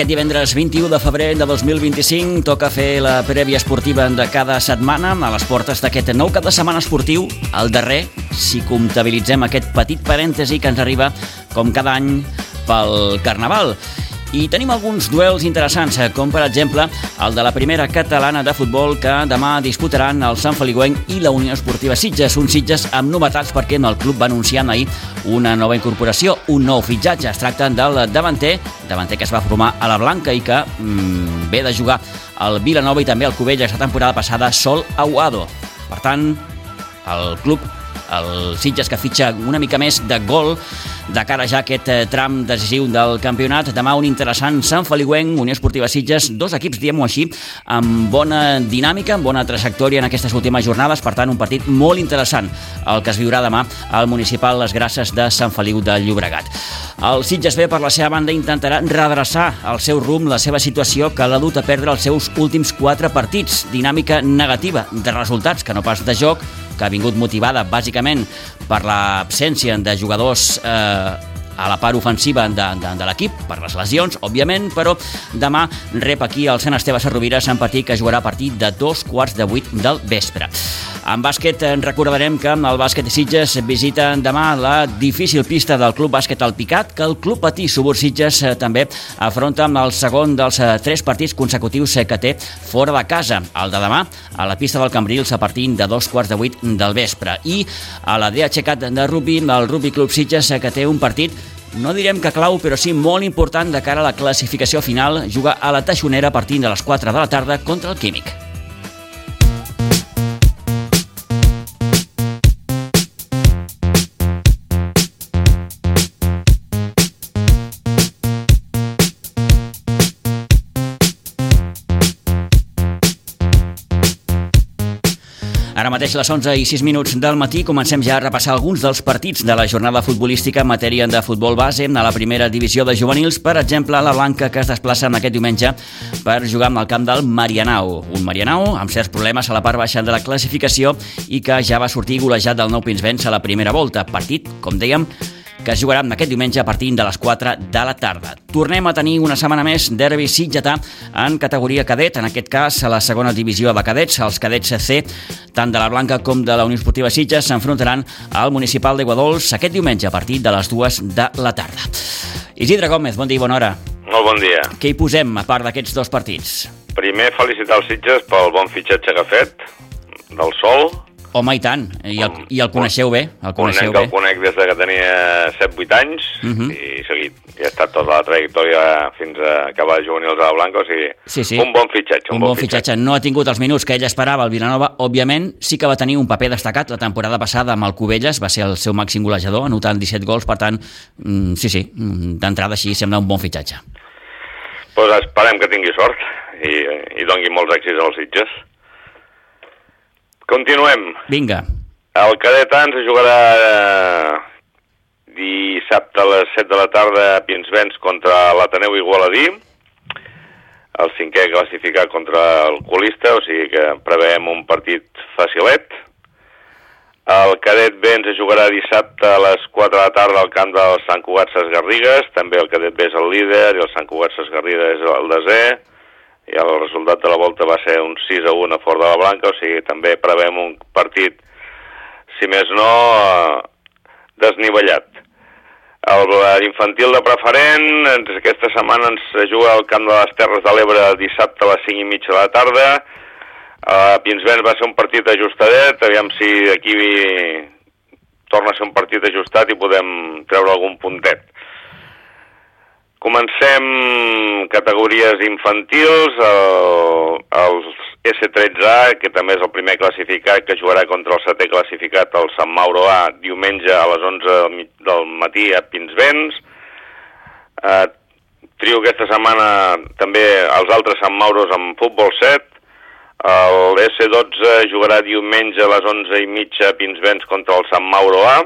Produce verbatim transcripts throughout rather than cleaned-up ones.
Aquest divendres vint-i-u de febrer de dos mil vint-i-cinc toca fer la prèvia esportiva de cada setmana a les portes d'aquest nou cap de setmana esportiu, el darrer, si comptabilitzem aquest petit parèntesi que ens arriba com cada any pel Carnaval. I tenim alguns duels interessants, com per exemple el de la primera catalana de futbol que demà disputaran el Sant Feliuenc i la Unió Esportiva Sitges. Un Sitges amb novetats perquè el club va anunciar ahir una nova incorporació, un nou fitxatge. Es tracta del davanter, davanter que es va formar a la Blanca i que mm, ve de jugar al Vilanova i també al Cubelles la temporada passada, Sol Aguado. Per tant, el club, el Sitges, que fitxa una mica més de gol de cara ja a aquest tram decisiu del campionat. Demà un interessant Sant Feliuenc, Unió Esportiva Sitges, dos equips, diguem-ho així, amb bona dinàmica, amb bona trajectòria en aquestes últimes jornades. Per tant, un partit molt interessant el que es viurà demà al municipal Les Grasses de Sant Feliu de Llobregat. El Sitges B, per la seva banda, intentarà redreçar el seu rumb, la seva situació, que l'ha dut a perdre els seus últims quatre partits. Dinàmica negativa de resultats, que no pas de joc, que ha vingut motivada bàsicament per l'absència de jugadors eh, a la part ofensiva de, de, de l'equip, per les lesions, òbviament, però demà rep aquí el Sant Esteve Sarrovira, Sant Partit, que jugarà a partir de dos quarts de vuit del vespre. En bàsquet recordarem que el bàsquet de Sitges visita demà la difícil pista del Club Bàsquet Alpicat, que el Club Patí Subur Sitges també afronta amb el segon dels tres partits consecutius que té fora de casa. El de demà a la pista del Cambrils a partir de dos quarts de vuit del vespre. I a la D H Cat de rugby, el Rugby Club Sitges, que té un partit, no direm que clau, però sí molt important de cara a la classificació final. Juga a la Taixonera a partir de les quatre de la tarda contra el Químic. Ara mateix les onze i sis minuts del matí comencem ja a repassar alguns dels partits de la jornada futbolística en matèria de futbol base. A la primera divisió de juvenils, per exemple, la Blanca, que es desplaça en aquest diumenge per jugar al camp del Marianao. Un Marianao amb certs problemes a la part baixa de la classificació i que ja va sortir golejat del Nou Pinsbens a la primera volta. Partit, com dèiem, que es jugarà aquest diumenge a partir de les quatre de la tarda. Tornem a tenir una setmana més derbi sitgetà en categoria cadet, en aquest cas a la segona divisió de cadets. Els cadets C, tant de la Blanca com de la Unió Esportiva Sitges, s'enfrontaran al municipal de Guadols aquest diumenge a partir de les dues de la tarda. Isidre Gómez, bon dia i bona hora. Molt bon dia. Què hi posem a part d'aquests dos partits? Primer, felicitar els Sitges pel bon fitxatge que ha fet, del Sol. Home, i tant, i el, i el coneixeu bé. El coneixeu bé. El conec des de que tenia set vuit anys, uh-huh. i seguit. I ha estat tota la trajectòria fins a acabar de juvenils a la Blanca, o sigui, sí, sí. un bon fitxatge. Un, un bon fitxatge. fitxatge. No ha tingut els minuts que ell esperava, el Vilanova, òbviament. Sí que va tenir un paper destacat la temporada passada amb el Cubelles, va ser el seu màxim golejador, anotant disset gols, per tant, mm, sí, sí, d'entrada així sembla un bon fitxatge. Doncs pues esperem que tingui sort i, i doni molts èxits als Sitges. Continuem. Vinga. El cadet A ens jugarà eh, dissabte a les set de la tarda a Pinsbens contra l'Ateneu Igualadí, el cinquè classificat contra el colista, o sigui que preveiem un partit facilet. El cadet B ens jugarà dissabte a les quatre de la tarda al camp del Sant Cugat Ses Garrigues, també el cadet B és el líder i el Sant Cugat Ses Garrigues és el desè. I el resultat de la volta va ser un sis a un a fora de la Blanca, o sigui, també prevem un partit, si més no, desnivellat. L'infantil de preferent, aquesta setmana ens juga al Camp de les Terres de l'Ebre dissabte a les cinc i mitja de la tarda. A Pinsbens va ser un partit ajustadet, aviam si aquí torna a ser un partit ajustat i podem treure algun puntet. Comencem categories infantils, el, els esse tretze A, que també és el primer classificat, que jugarà contra el setè classificat, el Sant Mauro A, diumenge a les onze del matí a Pinsbens. Eh, trio aquesta setmana també els altres Sant Mauros amb futbol set. El esse dotze jugarà diumenge a les onze i mitja a Pinsbens contra el Sant Mauro A.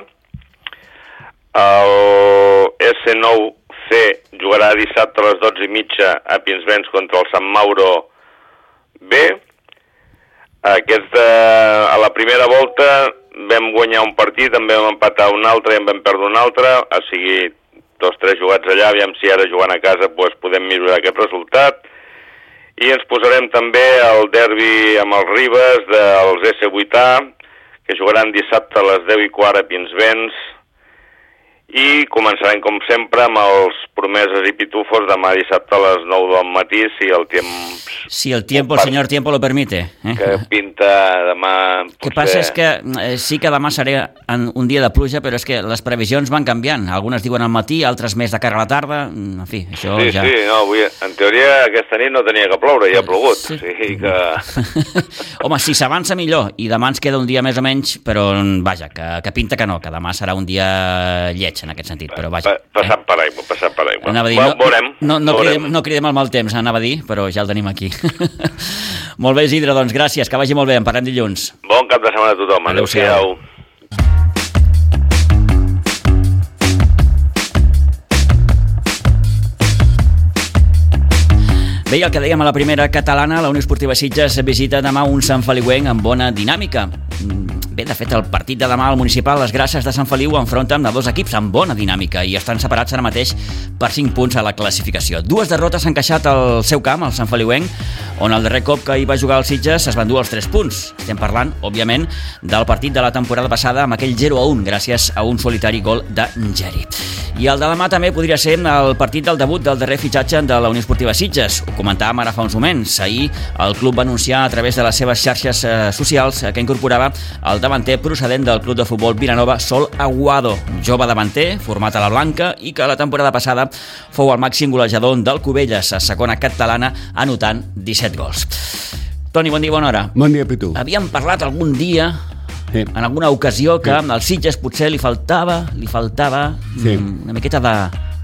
El esse nou C jugarà dissabte a les dotze i mitja a Pinsbens contra el Sant Mauro B. Aquest, eh, a la primera volta vam guanyar un partit, en vam empatar un altre i en vam perdre un altre, o sigui, dos tres jugats allà, aviam si ara jugant a casa pues, podem millorar aquest resultat. I ens posarem també el derbi amb els Ribes dels esse vuit A, que jugaran dissabte a les deu i quart a Pinsbens, i començarem, com sempre, amb els Promeses i Pitufos demà dissabte a les nou del matí, si el temps... Si el tiempo, el señor tiempo lo permite. Eh? Que pinta demà... El que passa és que eh, sí que demà serà un dia de pluja, però és que les previsions van canviant. Algunes diuen al matí, altres més de cara a la tarda. En fi, això sí, ja... Sí, no, avui, en teoria aquesta nit no tenia que ploure, ja ha plogut. Sí. O sigui que... Home, si s'avança millor, i demà ens queda un dia més o menys, però vaja, que, que pinta que no, que demà serà un dia lleig en aquest sentit, però vaja. Pa, passat eh? per aigua, passat per aigua. Anava a dir, no, no, veurem, no, no, veurem. Cridem, no cridem el mal temps, anava a dir, però ja el tenim aquí. Molt bé, Isidre, doncs gràcies, que vagi molt bé, en parlem dilluns. Bon cap de setmana a tothom, adéu-siau. Bé, el que dèiem a la primera catalana, la Unió Esportiva Sitges visita demà un Sant Feliuenc amb bona dinàmica. Bé, de fet, el partit de demà al municipal, les Grasses de Sant Feliu, enfronten a dos equips amb bona dinàmica i estan separats ara mateix per cinc punts a la classificació. Dues derrotes s'han queixat al seu camp, al Sant Feliuenc, on el darrer cop que hi va jugar el Sitges es van dur els tres punts. Estem parlant, òbviament, del partit de la temporada passada amb aquell zero a un, gràcies a un solitari gol de Geri. I el de demà també podria ser el partit del debut del darrer fitxatge de la Unió Esportiva Sitges. Ho comentàvem ara fa uns moments. Ahir el club va anunciar a través de les seves xarxes eh, socials que incorporava el davanter procedent del club de futbol Vilanova, Sol Aguado, jove davanter, format a la Blanca i que la temporada passada fou el màxim golejador del Cubelles, a segona catalana, anotant disset gols. Toni, bon dia, bona hora. Bon dia, Pitu. Havíem parlat algun dia, sí, en alguna ocasió, que sí, al Sitges potser li faltava, li faltava sí, una miqueta de,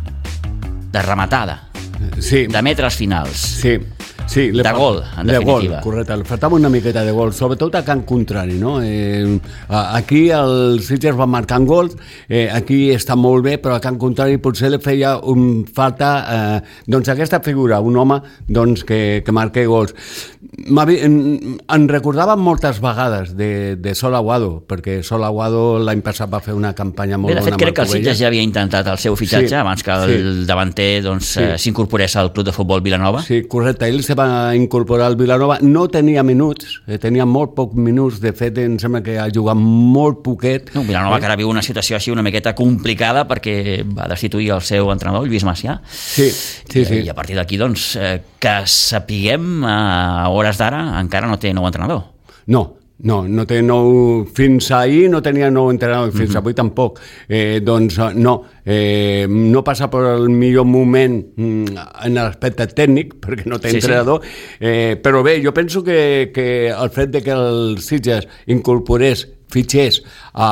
de rematada, sí, de metres finals. Sí. Sí, de fa... gol, en de definitiva. Gol, correcte. Le faltava una miqueta de gol, sobretot a camp contrari, no? Eh, aquí el Sitges va marcant gols, eh, aquí està molt bé, però a camp contrari potser li feia un falta eh, doncs aquesta figura, un home doncs, que, que marqui gols. En, en recordava moltes vegades de, de Sol Aguado, perquè Sol Aguado l'any passat va fer una campanya molt bé, de fet, bona. Crec que el Sitges ja havia intentat el seu fitxatge, sí, abans que el sí, davanter doncs, sí, s'incorporés al club de futbol Vilanova. Sí, correcte. Ell se va incorporar al Vilanova, no tenia minuts, eh, tenia molt pocs minuts, de fet em sembla que ha jugat molt poquet. No, Vilanova eh? que ara viu una situació així una miqueta complicada perquè va destituir el seu entrenador, Lluís Macià. Sí, sí, I, sí. I a partir d'aquí, doncs, eh, que sapiguem a hores d'ara encara no té nou entrenador. No, No, no té nou, fins ahir no tenia nou entrenador, fins uh-huh. avui tampoc. Eh, doncs no, eh, no passa per el millor moment en l'aspecte tècnic, perquè no té sí, entrenador, sí. Eh, però bé, jo penso que, que el fet de que el Sitges incorporés fitxers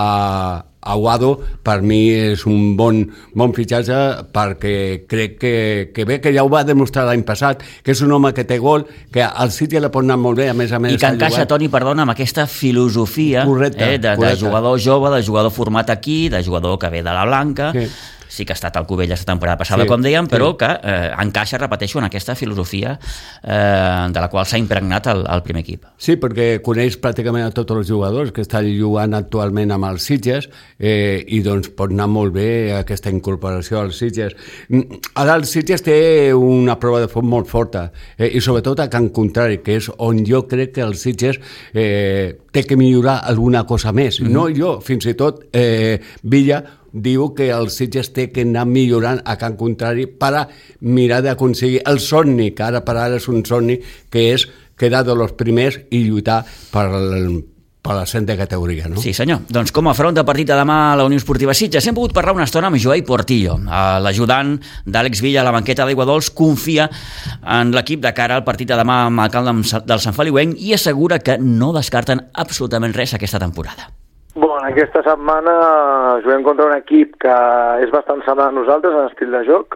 a Aguado per mi és un bon, bon fitxatge perquè crec que, que bé, que ja ho va demostrar l'any passat, que és un home que té gol, que al Sitges le pot anar molt bé, a més a més. I que encaixa, Toni, perdona, amb aquesta filosofia correcte, eh, de, correcte. de jugador jove, de jugador format aquí, de jugador que ve de la Blanca. Sí. Sí que ha estat al Cubelles la temporada passada, sí, com dèiem, però sí. que eh, encaixa, repeteixo, en aquesta filosofia eh, de la qual s'ha impregnat el, el primer equip. Sí, perquè coneix pràcticament a tots els jugadors que estan jugant actualment amb els Sitges eh, i doncs pot anar molt bé aquesta incorporació als Sitges. Ara el Sitges té una prova de foc molt forta eh, i sobretot a Can Contrari, que és on jo crec que el Sitges eh, té que millorar alguna cosa més. Mm-hmm. No jo, fins i tot eh, Villa diu que el Sitges té que anar millorant a Can Contrari per a mirar d'aconseguir el somni, que ara per ara és un somni, que és quedar de los primers i lluitar per el per l'ascens de categoria, no? Sí, senyor. Doncs com afronta el partit de demà a la Unió Esportiva Sitges? Hem pogut parlar una estona amb Joel Portillo. L'ajudant d'Àlex Villa a la banqueta d'Aigua Dols confia en l'equip de cara al partit de demà amb el camp del Sant Feliuenc i assegura que no descarten absolutament res aquesta temporada. Bon, aquesta setmana juguem contra un equip que és bastant semblant a nosaltres en estil de joc,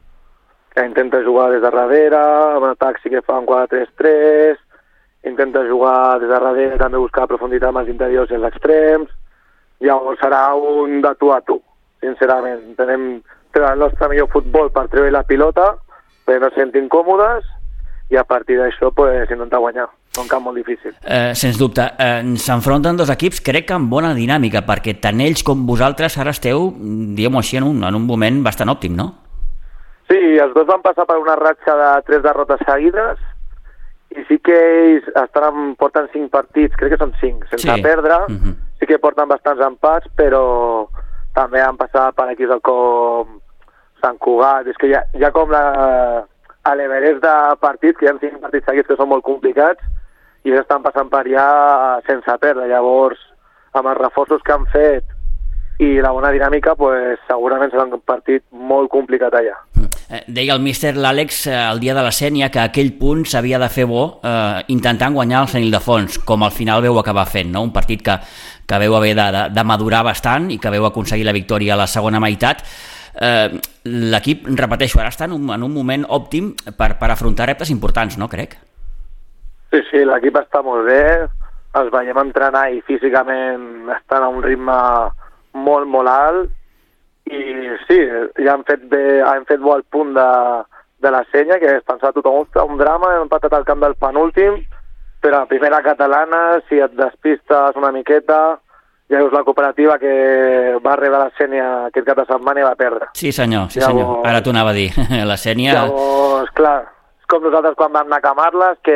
que intenta jugar des de darrere, amb atac sí que fa un quatre tres tres, intenta jugar des de darrere, també buscar profunditat amb els interiors i els extrems. Llavors serà un de tu a tu, sincerament. Tenem el nostre millor futbol per treure la pilota, perquè no ens sentim còmodes, i a partir d'això pues, intentar guanyar. Un camp molt difícil. Eh, sens dubte. Eh, s'enfronten dos equips, crec que amb bona dinàmica, perquè tant ells com vosaltres ara esteu, diguem-ho així, en un, en un moment bastant òptim, no? Sí, els dos van passar per una ratxa de tres derrotes seguides i sí que ells estan, porten cinc partits, crec que són cinc, sense sí. perdre. Uh-huh. Sí que porten bastants empats, però també han passat per equips com Sant Cugat. És que hi ha, hi ha com la, a l'Everest de partits, que hi ha cinc partits seguits que són molt complicats, i ells estan passant per allà sense perdre. Llavors, amb els reforços que han fet i la bona dinàmica, pues, segurament serà un partit molt complicat allà. Deia el míster l'Àlex el dia de la Sénia que aquell punt s'havia de fer bo eh, intentant guanyar el Sant Ildefons, com al final veu acabar fent, no? Un partit que, que veu haver de, de, de madurar bastant i que veu aconseguir la victòria a la segona meitat. Eh, l'equip, repeteixo, ara està en un, en un moment òptim per, per afrontar reptes importants, no crec? Sí, sí, l'equip està molt bé, els veiem entrenar i físicament estan a un ritme molt, molt alt, i sí, ja han fet bé, han fet bo el punt de, de la Senya, que es pensava tothom, un drama, han empatat al camp del penúltim, però a primera catalana, si et despistes una miqueta, ja veus la cooperativa que va rebre la Senya aquest cap de setmana i va perdre. Sí senyor, sí llavors, senyor, ara t'ho anava a dir, la Senya... Llavors, clar, és com nosaltres quan vam anar a Camarles, que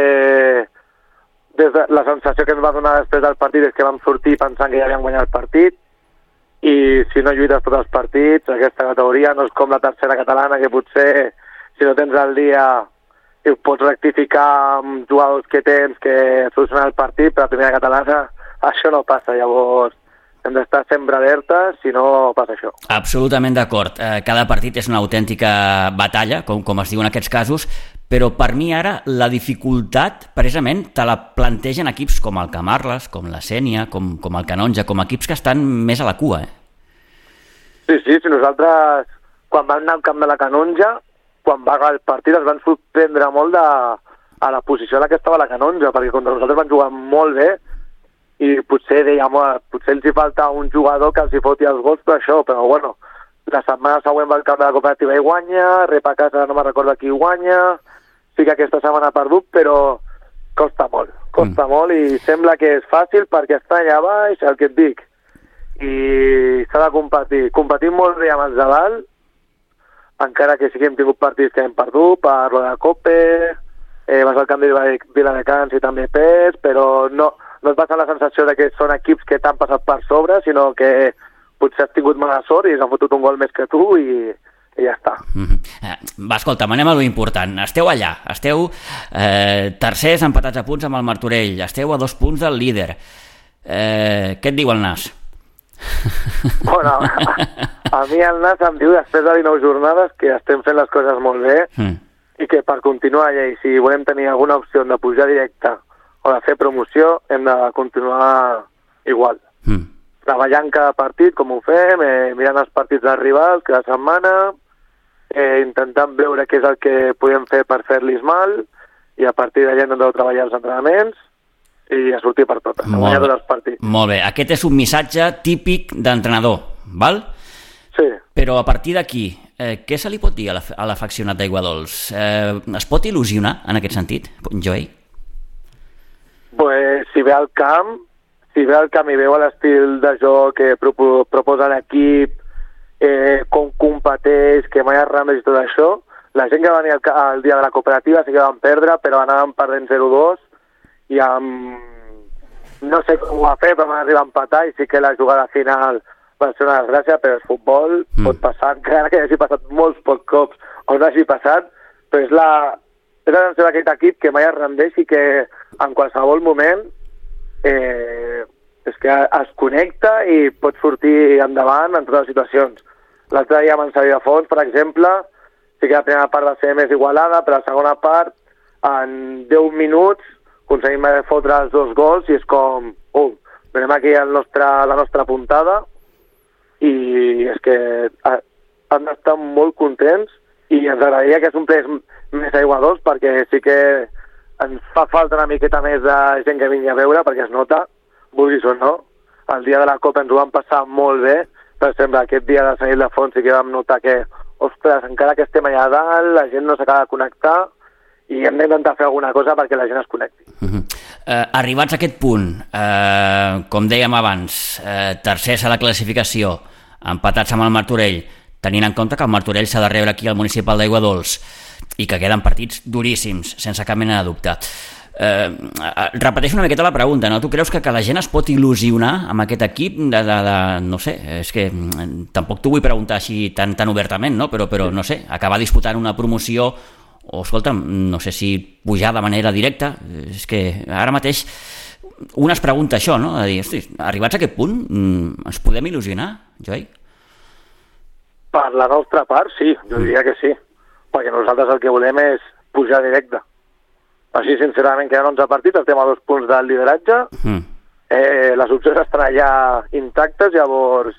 des de, la sensació que ens va donar després del partit és que vam sortir pensant que ja havíem guanyat el partit, i si no lluites tots els partits, aquesta categoria no és com la tercera catalana, que potser si no tens el dia i ho pots rectificar amb jugadors que tens que solucionen el partit, però a la primera catalana això no passa, llavors hem d'estar sempre alertes, si no passa això. Absolutament d'acord, eh, cada partit és una autèntica batalla, com, com es diu en aquests casos, però per mi ara la dificultat precisament te la plantegen equips com el Camarles, com la Sénia, com, com el Canonja, com equips que estan més a la cua. Eh? Sí, sí, si nosaltres quan vam anar al camp de la Canonja, quan va acabar el partit es van sorprendre molt de, a la posició en la que estava la Canonja, perquè contra nosaltres van jugar molt bé i potser dèiem, potser els hi falta un jugador que els hi foti els gols per això, però bueno, la setmana següent va al camp de la cooperativa i guanya, rep a casa no me'n recordo qui guanya, sí que aquesta setmana ha perdut, però costa molt, costa mm. molt i sembla que és fàcil perquè està allà baix, el que et dic, i s'ha de competir. Competim molt bé amb els de dalt, encara que sí que hem tingut partits que hem perdut, per lo de la Cope, eh, vas al camp de Viladecans i també perds, però no, no et passa la sensació de que són equips que t'han passat per sobre, sinó que potser has tingut mala sort i s'han fotut un gol més que tu i, i ja està. Mm-hmm. eh, va, escolta, anem a lo important. Esteu allà, esteu eh, tercers empatats a punts amb el Martorell, esteu a dos punts del líder. Eh, què et diu el Nas? Bueno, a, a mi el Nas em diu després de dinou jornades que estem fent les coses molt bé mm. i que per continuar allà i si volem tenir alguna opció de pujar directe o de fer promoció hem de continuar igual. Mm. Treballant cada partit, com ho fem, eh, mirant els partits dels rivals cada setmana, eh, intentant veure què és el que podem fer per fer-los mal, i a partir d'allà hem de treballar els entrenaments i a sortir per totes, a guanyar tots els partits. Molt bé, aquest és un missatge típic d'entrenador, val? Sí. Però a partir d'aquí, eh, què se li pot dir a l'afeccionat d'Aiguadols? Eh, es pot il·lusionar en aquest sentit, Joey? Pues, si ve al camp, si ve al camp i veu l'estil de joc que propo, proposa l'equip, eh, com competeix, que mai es remes i tot això, la gent que va venir al, al dia de la cooperativa sí que van perdre, però anàvem perdent zero dos i amb... no sé com ho va fer, però van arribar a empatar i sí que la jugada final va ser una desgràcia, però és futbol, mm. pot passar, encara que hagi passat molts pocs cops on hagi passat, però és la, és la sensació d'aquest equip que mai es rendeix i que en qualsevol moment eh, és que es connecta i pot sortir endavant en totes les situacions. L'altre dia amb en Xavi de Fons, per exemple, sí que la primera part va ser més igualada, però la segona part, en deu minuts, aconseguim fotre els dos gols i és com, uh, venim aquí el nostre, la nostra puntada i és que han d'estar molt contents i ens agradaria que s'omplés més Aiguadols perquè sí que ens fa falta una miqueta més de gent que vingui a veure perquè es nota, vulguis o no. El dia de la Copa ens ho vam passar molt bé, per exemple, aquest dia de Sant Ildefons sí que vam notar que, ostres, encara que estem allà dalt, la gent no s'acaba de connectar i hem d'intentar fer alguna cosa perquè la gent es connecti. Uh-huh. Uh, arribats a aquest punt, uh, com dèiem abans, uh, tercers a la classificació, empatats amb el Martorell, tenint en compte que el Martorell s'ha de rebre aquí al municipal d'Aiguadols i que queden partits duríssims, sense cap mena de dubte. Eh, repeteixo una miqueta la pregunta, no? Tu creus que, que la gent es pot il·lusionar amb aquest equip de, de, de, no sé, és que tampoc t'ho vull preguntar així tan, tan obertament, no? Però, però no sé, acabar disputant una promoció o, escolta'm, no sé si pujar de manera directa, és que ara mateix un es pregunta això, no? A dir, hosti, arribats a aquest punt, ens podem il·lusionar, Joel? Per la nostra part, sí, jo diria que sí, perquè nosaltres el que volem és pujar directe. Així, sincerament, queden onze partits, estem a dos punts del lideratge, mm. eh, les opcions estan allà intactes, llavors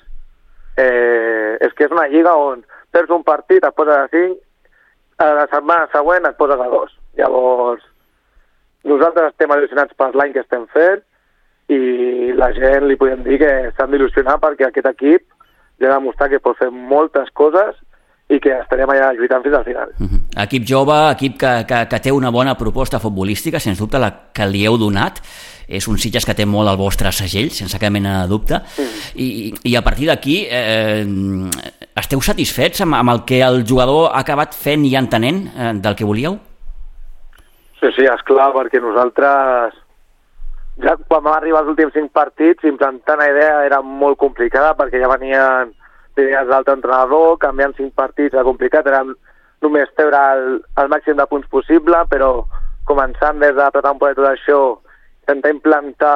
eh, és que és una lliga on perds un partit, et poses a cinc, a la setmana següent et poses a dos. Llavors, nosaltres estem il·lusionats per l'any que estem fent i la gent li podem dir que s'han d'il·lusionar perquè aquest equip ja ha demostrat que pot fer moltes coses i que estarem allà lluitant fins al final. Uh-huh. Equip jove, equip que, que, que té una bona proposta futbolística, sens dubte la que li heu donat, és un Sitges que té molt el vostre segell, sense cap mena de dubte, uh-huh. I, i a partir d'aquí eh, esteu satisfets amb, amb el que el jugador ha acabat fent i entenent eh, del que volíeu? Sí, sí, esclar, perquè nosaltres ja quan vam arribar als últims cinc partits implantar una idea era molt complicada perquè ja venien idees d'altre entrenador, canviant cinc partits era complicat, era només treure el, el màxim de punts possible, però començant des de pretemporada i tot això, intentar implantar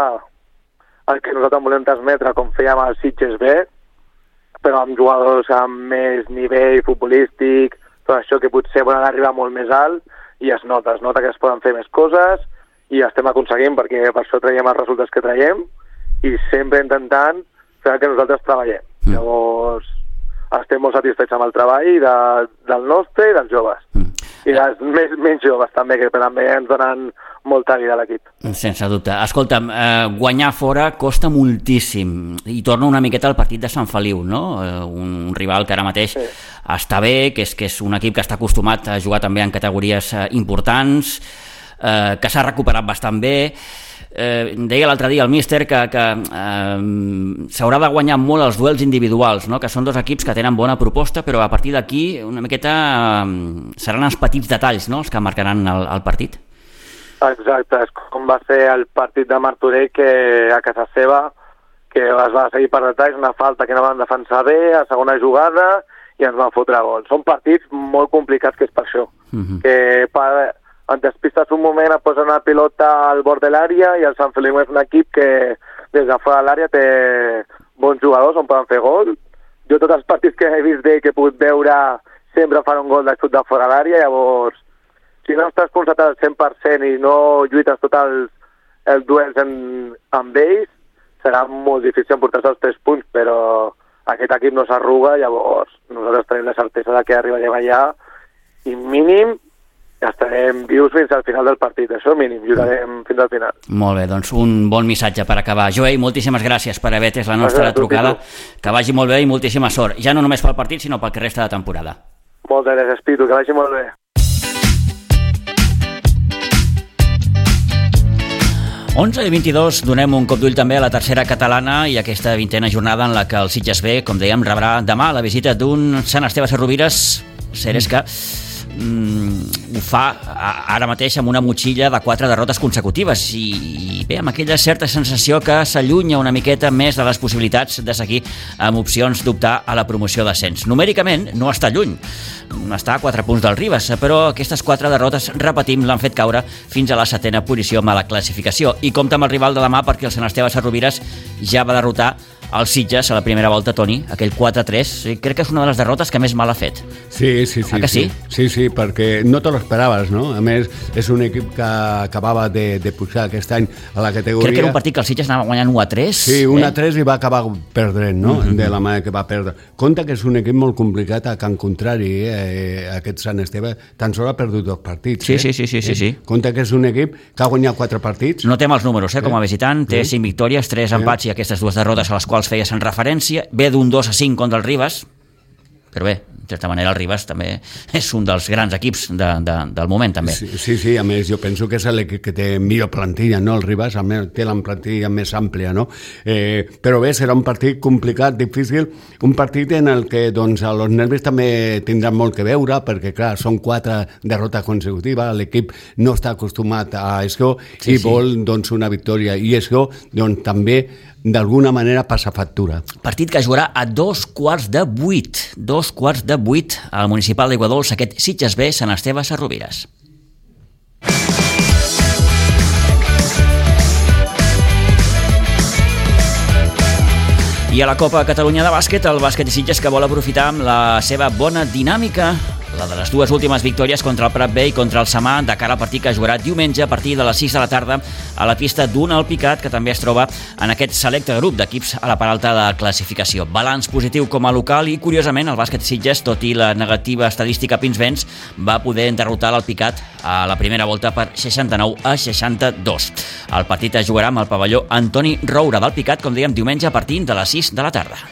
el que nosaltres volem transmetre com fèiem al Sitges B, però amb jugadors amb més nivell futbolístic, tot això que potser volen arribar molt més alt, i es nota, es nota que es poden fer més coses, i estem aconseguint, perquè per això traiem els resultats que traiem, i sempre intentant fer que nosaltres treballem. Mm. Llavors, estem molt satisfets amb el treball de, del nostre i dels joves. Mm. I dels més, menys joves també, que també ens donen molta vida a l'equip. Sense dubte. Escolta'm, eh, guanyar fora costa moltíssim. I torna una miqueta al partit de Sant Feliu, no? Eh, un rival que ara mateix sí. està bé, que és, que és un equip que està acostumat a jugar també en categories eh, importants, eh, que s'ha recuperat bastant bé. Eh, deia l'altre dia el míster que, que eh, s'haurà de guanyar molt els duels individuals, no? Que són dos equips que tenen bona proposta, però a partir d'aquí una miqueta eh, seran els petits detalls, no?, els que marcaran el, el partit. Exacte, és com va ser el partit de Martorell, que a casa seva, que es va seguir per detalls, una falta que no van defensar bé, a segona jugada, i ens van fotre gol. Són partits molt complicats, que és per això. Uh-huh. Que per, et despistes un moment, et posen una pilota al bord de l'àrea, i el Sant Feliu és un equip que des de fora de l'àrea té bons jugadors on poden fer gol. Jo tots els partits que he vist d'ell, que he pogut veure, sempre fan un gol de xut de fora de l'àrea, llavors si no estàs concentrat al cent per cent i no lluites tots els, els duels en, amb ells, serà molt difícil emportar-se els tres punts, però aquest equip no s'arruga, llavors nosaltres tenim la certesa de que arribarem allà i mínim estarem vius fins al final del partit, això mínim, lluitarem fins al final. Molt bé, doncs un bon missatge per acabar. Joel, moltíssimes gràcies per haver atès la nostra gràcies, trucada, que vagi molt bé i moltíssima sort, ja no només pel partit sinó pel que resta de temporada. Moltes gràcies, Pitu, que vagi molt bé. onze i vint-i-dos, donem un cop d'ull també a la tercera catalana i aquesta vintena jornada en la que el Sitges B, com dèiem, rebrà demà la visita d'un Sant Esteve Sesrovires, Ceres que mm, ho fa ara mateix amb una motxilla de quatre derrotes consecutives i, i bé, amb aquella certa sensació que s'allunya una miqueta més de les possibilitats de seguir amb opcions d'optar a la promoció d'ascens. Numèricament no està lluny, està a quatre punts del Ribes, però aquestes quatre derrotes, repetim, l'han fet caure fins a la setena posició amb la classificació. I compta amb el rival de demà perquè el Sant Esteve Sesrovires ja va derrotar el Sitges a la primera volta, Toni, aquell quatre a tres. Crec que és una de les derrotes que més mal ha fet. Sí, sí, sí. Ah, que sí? Sí, sí, perquè no te l'esperaves, no? A més, és un equip que acabava de, de pujar aquest any a la categoria. Crec que era un partit que el Sitges anava guanyant u a tres. Sí, un a tres eh? i va acabar perdent, no? Uh-huh. De la manera que va perdre. Compte que és un equip molt complicat a Can Contrari, eh? Aquest Sant Esteve tan sols ha perdut dos partits. Sí, eh? sí, sí, sí, sí, sí. Compte que és un equip que ha guanyat quatre partits. No té mals números, eh? Com a visitant, té sí. cinc victòries, tres empats sí. i aquestes dues derrotes a les quals feies en referència, ve d'un dos a cinc contra el Ribes. però bé, de certa manera el Ribas també és un dels grans equips de, de, del moment també. Sí, sí, sí, a més jo penso que és l'equip que té millor plantilla, no? El Ribas a més, té la plantilla més àmplia, no? Eh, però bé, serà un partit complicat, difícil, un partit en el que doncs, els nervis també tindran molt que veure, perquè clar, són quatre derrotes consecutives, l'equip no està acostumat a això sí, i sí. vol doncs, una victòria, i això doncs, també d'alguna manera passa factura. Partit que jugarà a dos quarts de vuit, dos quarts de vuit al Municipal d'Aiguadols, aquest Sitges B, Sant Esteve Sesrovires. I a la Copa Catalunya de bàsquet, el bàsquet de Sitges que vol aprofitar amb la seva bona dinàmica, la de les dues últimes victòries contra el Prat B i contra el Samà, de cara al partit que jugarà diumenge a partir de les sis de la tarda a la pista d'un Alpicat, que també es troba en aquest selecte grup d'equips a la part alta de la classificació. Balanç positiu com a local i, curiosament, el bàsquet Sitges, tot i la negativa estadística Pinsbens, va poder derrotar l'Alpicat a la primera volta per seixanta-nou a seixanta-dos. El partit es jugarà amb el pavelló Antoni Roura d'Alpicat, com dèiem, diumenge a partir de les sis de la tarda.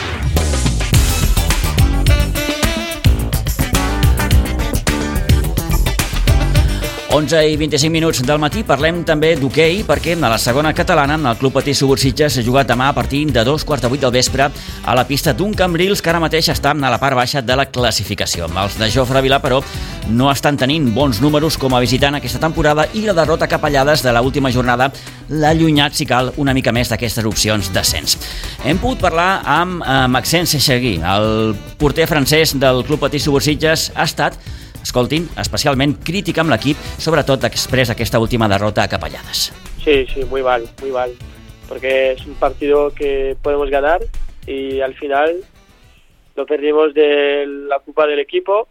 onze i vint-i-cinc minuts del matí, parlem també d'hoquei, perquè a la segona catalana el Club Patí Subursitges s'ha jugat demà a partir de dos quarts de vuit del vespre a la pista d'un Cambrils, que ara mateix està a la part baixa de la classificació. Els de Jofre Vilà, però, no estan tenint bons números com a visitant aquesta temporada i la derrota capellades de l'última jornada l'ha allunyat, si cal, una mica més d'aquestes opcions d'ascens. Hem pogut parlar amb eh, Maxence Seguí, el porter francès del Club Patí Subursitges. Ha estat, escoltin, especialment crítica amb l'equip, sobretot després d'aquesta última derrota a Capellades. Sí, sí, muy mal, muy mal, porque es un partido que podemos ganar y al final lo perdimos de la culpa del equipo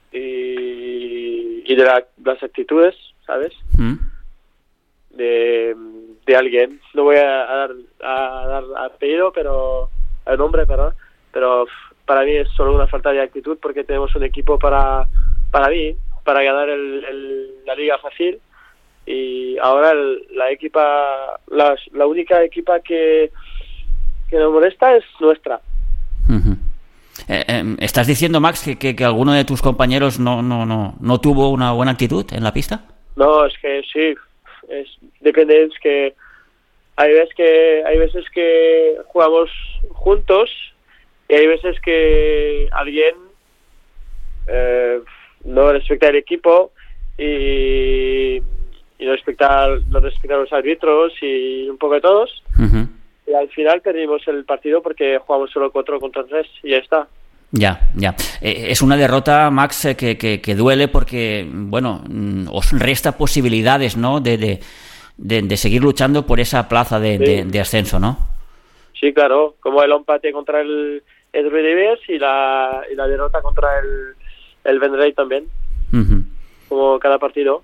y, y de la, las actitudes, ¿sabes? Mm. De, de alguien. No voy a, a dar a dar apellido, pero el nombre, perdón, pero para mí es solo una falta de actitud, porque tenemos un equipo para para mí, para ganar el, el, la liga fácil, y ahora el, la equipa, la, la única equipa que, que nos molesta es nuestra. Uh-huh. eh, eh, ¿Estás diciendo, Max, que, que, que alguno de tus compañeros no, no, no, no tuvo una buena actitud en la pista? No, es que sí, es, depende, es que hay veces que hay veces que jugamos juntos y hay veces que alguien eh, no respecta el equipo y, y no respecta no respecta a los árbitros y un poco de todos. Uh-huh. Y al final perdimos el partido porque jugamos solo cuatro contra tres y ya está. Ya, ya. Eh, es una derrota, Max, que, que, que duele porque, bueno, os resta posibilidades, ¿no?, de, de, de, de seguir luchando por esa plaza de, sí. de, de ascenso, ¿no? Sí, claro, como el empate contra el, el Ruidibes y la, y la derrota contra el el Vendrell también, uh-huh. como cada partido.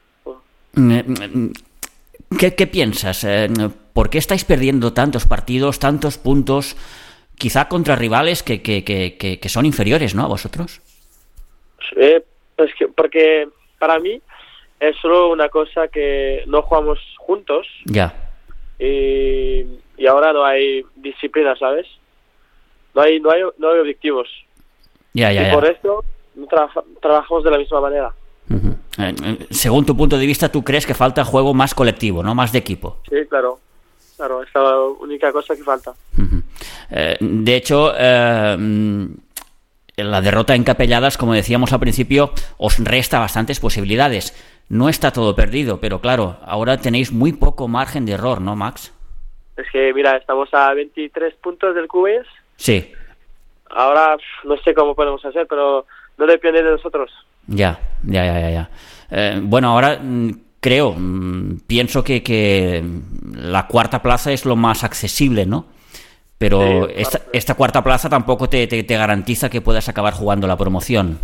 ¿Qué, qué piensas? ¿Por qué estáis perdiendo tantos partidos, tantos puntos, quizá contra rivales que, que, que, que son inferiores, ¿no?, a vosotros? Eh, pues que, porque para mí es solo una cosa que no jugamos juntos. Ya. Y, y ahora no hay disciplina, ¿sabes? No hay, no hay, no hay objetivos. Ya, ya, y ya. por eso Tra- trabajamos de la misma manera. Uh-huh. Eh, según tu punto de vista, tú crees que falta juego más colectivo, ¿no?, más de equipo. Sí, claro, claro, es la única cosa que falta. Uh-huh. Eh, de hecho, eh, la derrota en Capelladas, como decíamos al principio, os resta bastantes posibilidades. No está todo perdido, pero claro, ahora tenéis muy poco margen de error, ¿no, Max? Es que, mira, estamos a veintitrés puntos del Q B S. Sí. Ahora no sé cómo podemos hacer, pero no depende de nosotros. Ya, ya, ya, ya. ya. Eh, bueno, ahora creo, pienso que, que la cuarta plaza es lo más accesible, ¿no? Pero sí, esta, esta cuarta plaza tampoco te, te, te garantiza que puedas acabar jugando la promoción.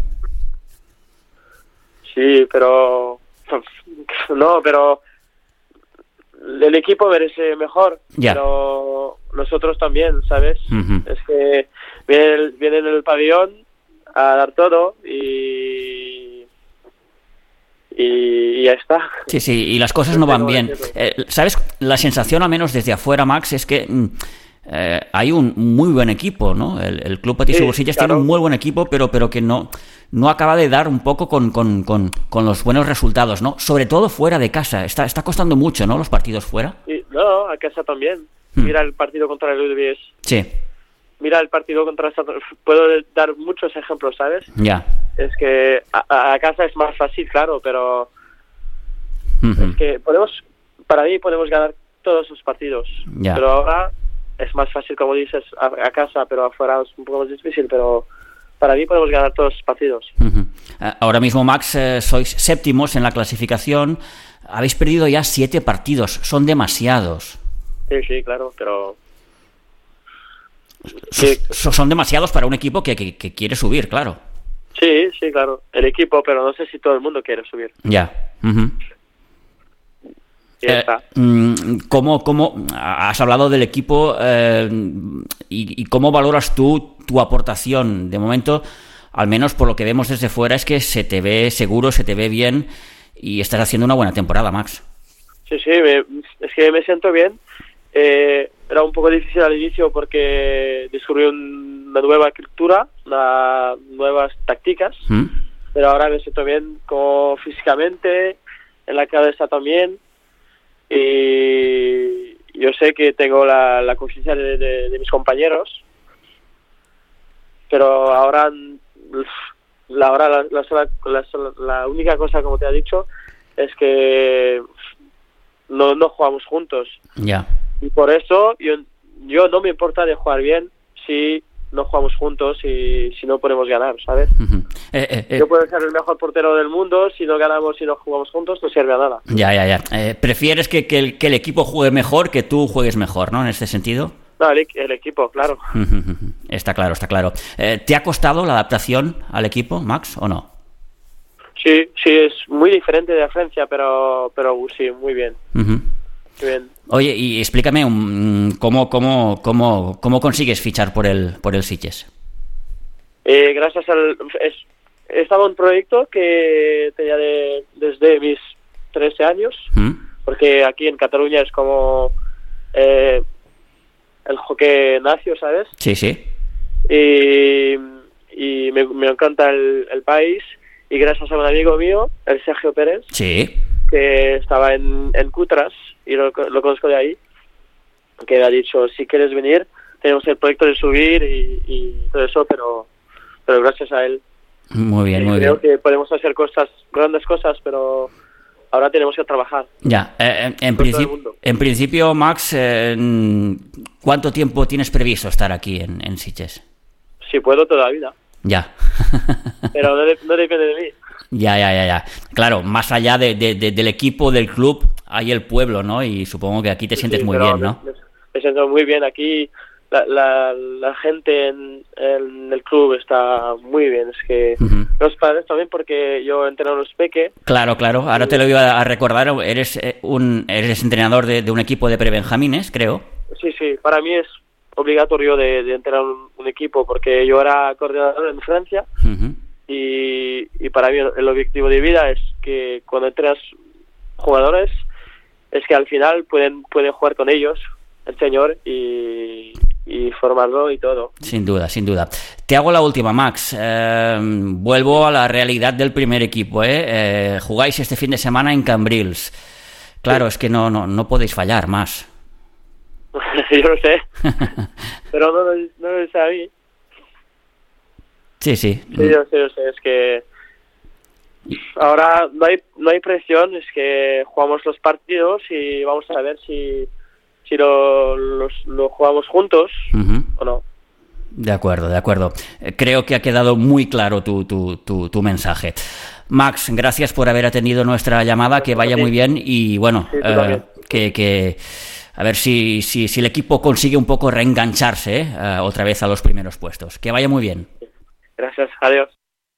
Sí, pero no, pero el equipo merece mejor, ya. Pero nosotros también, ¿sabes? Uh-huh. Es que vienen, vienen en el pabellón a dar todo y, y y ya está. Sí, sí, y las cosas no van bien. Eh, ¿Sabes? La sensación, al menos desde afuera, Max, es que eh, hay un muy buen equipo, ¿no? El, el Club Patí Subursitges sí, claro. tiene un muy buen equipo, pero, pero que no, no acaba de dar un poco con, con, con, con los buenos resultados, ¿no? Sobre todo fuera de casa. Está, está costando mucho, ¿no? Los partidos fuera. Sí, no, a casa también. Hmm. Mira el partido contra el Ludwig. Sí. Mira el partido contra... Puedo dar muchos ejemplos, ¿sabes? Ya. Es que a, a casa es más fácil, claro, pero... Uh-huh. Es que podemos... Para mí podemos ganar todos los partidos. Ya. Pero ahora es más fácil, como dices, a, a casa, pero afuera es un poco más difícil, pero... Para mí podemos ganar todos los partidos. Uh-huh. Ahora mismo, Max, eh, sois séptimos en la clasificación. Habéis perdido ya siete partidos. Son demasiados. Sí, sí, claro, pero... Sí. Son demasiados para un equipo que, que, que quiere subir, claro. Sí, sí, claro. El equipo, pero no sé si todo el mundo quiere subir. Ya. Uh-huh. Y ya eh, está. ¿cómo, cómo, has hablado del equipo eh, y, y cómo valoras tú tu aportación? De momento, al menos por lo que vemos desde fuera, es que se te ve seguro, se te ve bien y estás haciendo una buena temporada, Max. Sí, sí, me, es que me siento bien. Eh, era un poco difícil al inicio porque descubrí una nueva cultura, una, nuevas tácticas, ¿Mm? Pero ahora me siento bien como físicamente, en la cabeza también, y yo sé que tengo la, la confianza de, de, de mis compañeros, pero ahora la, ahora la, la, sola, la, sola, la única cosa, como te he dicho, es que no, no jugamos juntos. Ya. Yeah. Y por eso yo, yo no me importa de jugar bien si no jugamos juntos y si no podemos ganar, ¿sabes? Uh-huh. eh, eh, eh. Yo puedo ser el mejor portero del mundo, si no ganamos, si no jugamos juntos, no sirve a nada. Ya, ya, ya. Eh, ¿Prefieres que, que, el, que el equipo juegue mejor, que tú juegues mejor, ¿no? En este sentido. No, el, el equipo, claro. Uh-huh. Está claro, está claro. Eh, ¿Te ha costado la adaptación al equipo, Max, o no? Sí, sí, es muy diferente de Francia, pero, pero sí, muy bien. Uh-huh. Bien. Oye, y explícame um, cómo, cómo, cómo, cómo consigues fichar por el por el Sitges. Eh, gracias al es, estaba un proyecto que tenía de, desde mis trece años, ¿Mm? Porque aquí en Cataluña es como eh, el hockey nacio, ¿sabes? Sí, sí. Y, y me, me encanta el, el país, y gracias a un amigo mío, el Sergio Pérez. Sí. Que estaba en, en Cutras, y lo, lo conozco de ahí, que me ha dicho, si quieres venir, tenemos el proyecto de subir y, y todo eso, pero pero gracias a él. Muy bien, y muy creo bien. que podemos hacer cosas, grandes cosas, pero ahora tenemos que trabajar. Ya, eh, en, en, principi- en principio, Max, eh, ¿cuánto tiempo tienes previsto estar aquí en, en Sitges? Si puedo, toda la vida. Ya. Pero no, de, no depende de mí. Ya, ya, ya, ya. Claro, más allá de, de, de, del equipo, del club, hay el pueblo, ¿no? Y supongo que aquí te sí, sientes sí, muy bien, ¿no? Me, me siento muy bien aquí. La, la, la gente en, en el club está muy bien. Es que uh-huh. Los padres también, porque yo entreno los peque. Claro, claro. Ahora te lo iba a recordar. Eres un eres entrenador de, de un equipo de prebenjamines, creo. Sí, sí. Para mí es obligatorio de, de entrenar un, un equipo, porque yo era coordinador en Francia. Uh-huh. Y, y para mí el objetivo de vida es que cuando entrenas jugadores es que al final pueden pueden jugar con ellos el señor y, y formarlo y todo. Sin duda, sin duda. Te hago la última, Max. Eh, vuelvo a la realidad del primer equipo. ¿eh? Eh, jugáis este fin de semana en Cambrils. Claro, sí. Es que no, no, no podéis fallar más. Yo lo sé, pero no, no, no lo sé a mí. Sí, sí. Sí, yo sé, yo sé, es que ahora no hay no hay presión, es que jugamos los partidos y vamos a ver si si lo, los, lo jugamos juntos uh-huh. o no. De acuerdo, de acuerdo. Creo que ha quedado muy claro tu, tu, tu, tu mensaje. Max, gracias por haber atendido nuestra llamada, que vaya muy bien y bueno, sí, eh, que, que a ver si, si, si el equipo consigue un poco reengancharse eh, otra vez a los primeros puestos. Que vaya muy bien. Gràcies, adiós.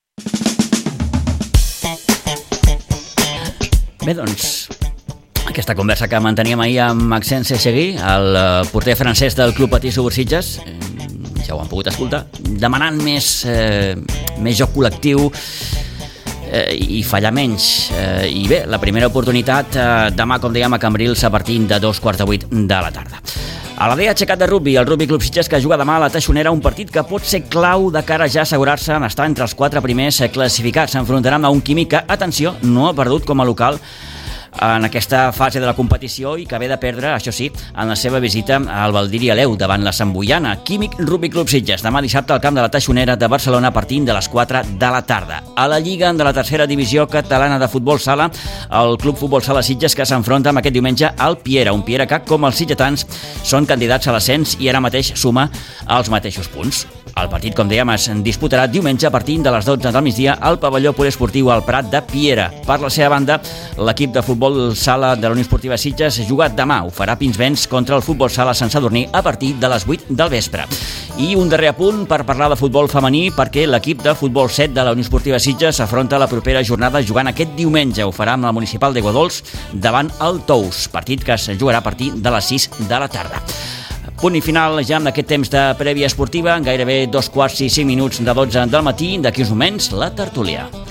Bé, doncs, aquesta conversa que manteníem ahir amb Maxence Seguí, el porter francès del Club Patí Subursitges, ja ho han pogut escoltar, demanant més, eh, més joc col·lectiu eh, i fallar menys. Eh, I bé, la primera oportunitat eh, demà, com dèiem, a Cambrils a partir de dos quarts de vuit de la tarda. A la D H Cat de rugby, el Rugby Club Sitges que juga demà a la Teixonera, un partit que pot ser clau de cara ja a assegurar-se en estar entre els quatre primers classificats. S'enfrontaran a un Químic que, atenció, no ha perdut com a local en aquesta fase de la competició i que ve de perdre, això sí, en la seva visita al Valdir i Aleu davant la Santboiana. Químic Rugby Club Sitges, demà dissabte al camp de la Teixonera de Barcelona partint de les quatre de la tarda. A la Lliga de la tercera divisió catalana de futbol sala, el Club Futbol Sala Sitges que s'enfronta amb aquest diumenge al Piera, un Piera que, com els sitgetans, són candidats a l'ascens i ara mateix suma els mateixos punts. El partit, com dèiem, es disputarà diumenge partint de les dotze del migdia al pavelló poliesportiu al Prat de Piera. Per la seva banda, l'equip de futbol sala de la Unió Esportiva Sitges juga demà. Ho farà Pinsbens contra el futbol sala Sant Sadurní a partir de les vuit del vespre. I un darrer apunt per parlar de futbol femení, perquè l'equip de futbol set de la Unió Esportiva Sitges s'afronta la propera jornada jugant aquest diumenge. Ho farà amb la Municipal de Guadols davant el Tous, partit que es jugarà a partir de les sis de la tarda. Punt i final ja amb aquest temps de prèvia esportiva, gairebé dos quarts i cinc minuts de dotze del matí. D'aquí uns moments, la tertúlia.